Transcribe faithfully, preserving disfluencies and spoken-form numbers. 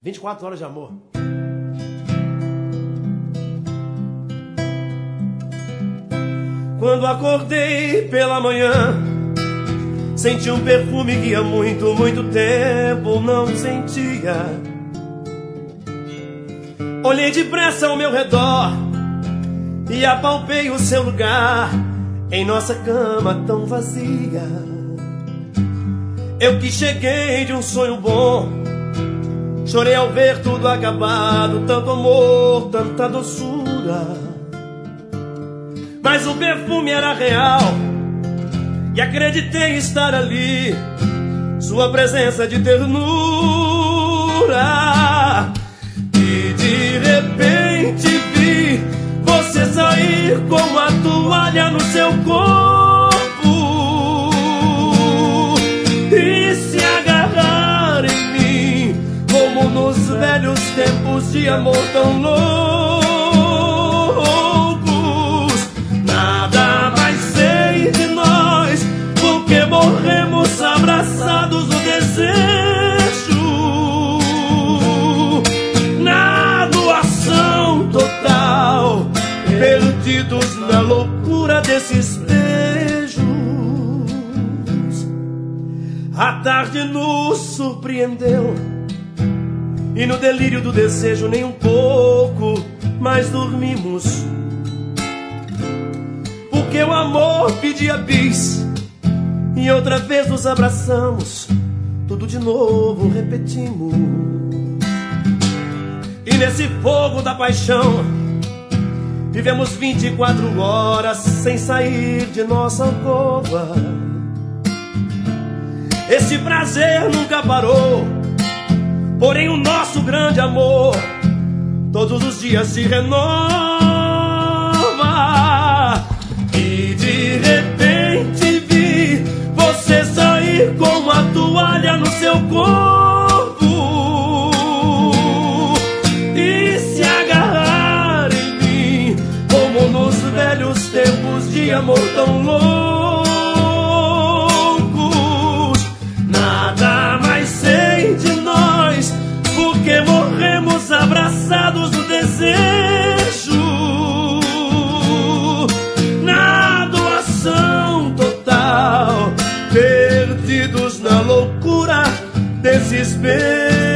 vinte e quatro horas de amor. Quando acordei pela manhã, senti um perfume que há muito, muito tempo não sentia. Olhei depressa ao meu redor e apalpei o seu lugar em nossa cama tão vazia. Eu que cheguei de um sonho bom, chorei ao ver tudo acabado, tanto amor, tanta doçura. Mas o perfume era real e acreditei estar ali, sua presença de ternura. E de repente vi você sair com a toalha no seu corpo e se agarrar em mim, como nos velhos tempos de amor tão loucos. Nada mais sei de nós, porque morremos abraçados no desejo, na doação total, perdidos na loucura desses beijos. A tarde nos surpreendeu e no delírio do desejo nem um pouco mais dormimos, porque o amor pedia bis e outra vez nos abraçamos, tudo de novo repetimos. E nesse fogo da paixão vivemos vinte e quatro horas sem sair de nossa alcova. Esse prazer nunca parou, porém o nosso grande amor todos os dias se renova. E de repente vi você sair com a toalha no seu corpo e se agarrar em mim, como nos velhos tempos de amor tão loucos. Nada mais sei de nós, porque morremos abraçados no desejo, na doação total, perdidos na loucura desses beijos.